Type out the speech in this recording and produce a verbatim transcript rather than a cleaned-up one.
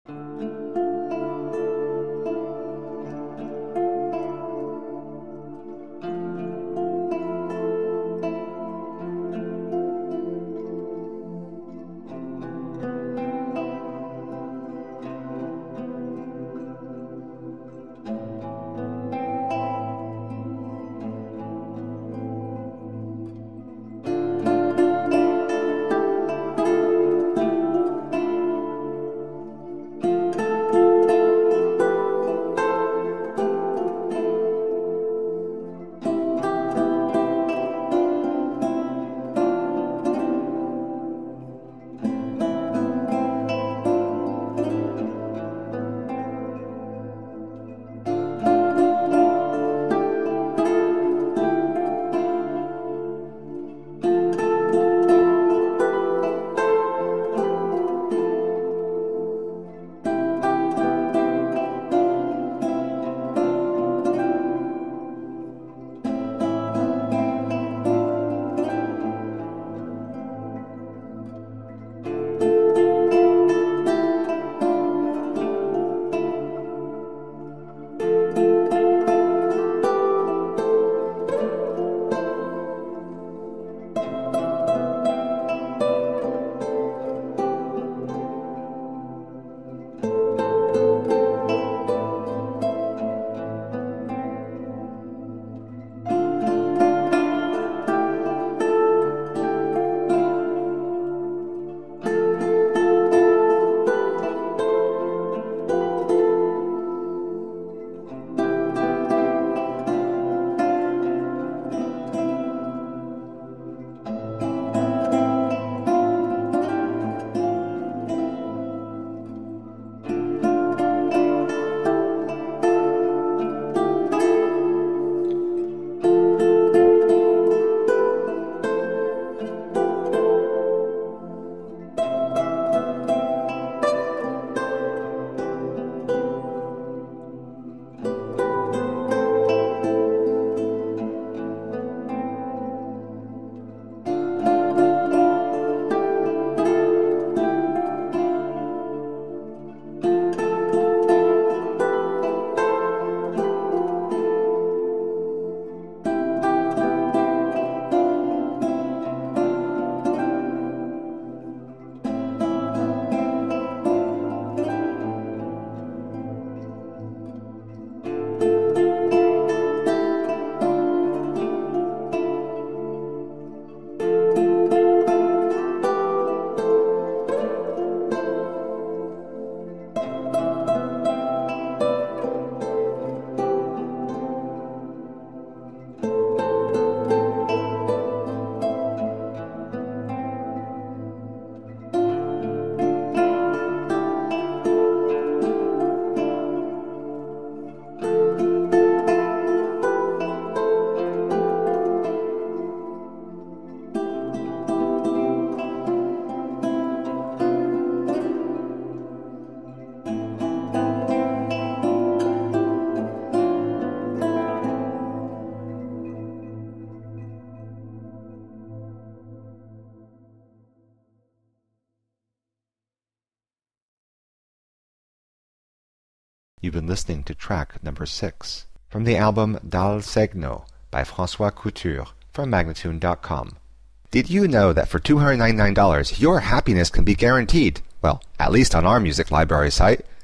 You've been listening to track number six from the album Dal Segno by François Couture from Magnatune dot com. Did you know that for two hundred ninety-nine dollars your happiness can be guaranteed? Well, at least on our music library site.